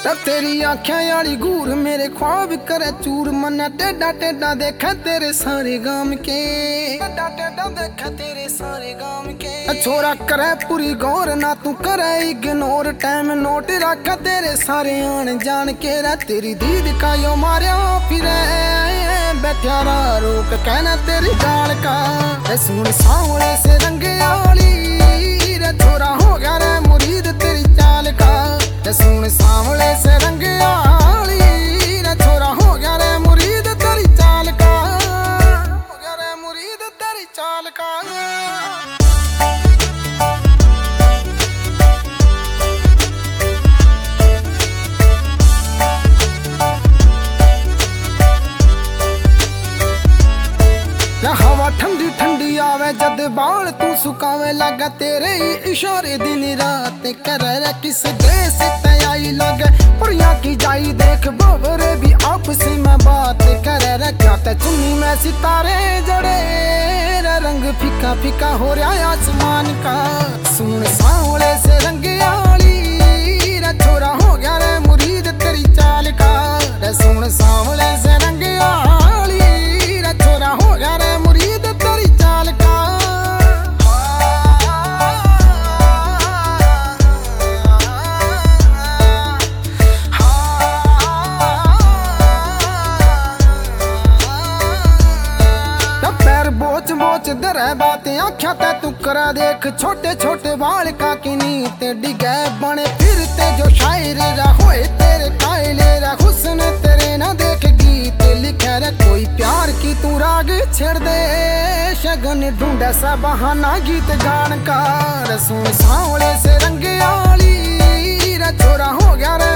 तब तेरी आँखें यारी घूर मेरे ख्वाब करे चूर मना टेढ़ा टेढ़ा देखा तेरे सारे गाम के टेढ़ा टेढ़ा देखा तेरे सारे गाम के छोरा करे पूरी गौर ना तू करे इग्नोर टाइम नोट रखा तेरे सारे आन जान के रे तेरी दीद का यो मारिया फिरे बैठा रोक कहना तेरी गाल का सुन सांवले से रंगे आली रे छोरा हो गया रे मुरीद तेरी चाल का सुन सांवले से रंग आली रे छोरा हो गया रे मुरीद तेरी चाल का हो गया रे मुरीद तेरी चाल का हवा ठंडी ठंडी आवे जद बाल तू सुकावे लगा तेरे ही इशारे दिन रात करे किस देश से आई लगे पुड़िया की जाई देख बोरे भी आपस में बात करे रे क्या ते चुन्नी में सितारे जड़े रे रंग फीका फीका हो रहा आसमान का सुन सांवले से रंग आली रे छोरा हो गया रे मुरीद तेरी चाल का रे सुन सांवले से रंग आली रे छोरा हो गया रे मुरीद तेरी चाल का बोच बोच दरे बातें आख्या ते तू करा देख छोटे छोटे बाल का किनी ते डिगे बने फिरते जो शायर होए तेरे कायले रा हुस्न तेरे ना देख गीत लिखे रे कोई प्यार की तू राग छेड़ दे शगन ढूंढे सा बहाना गीत गान का सुन सांवले से रंग आली रे छोरा हो गया रे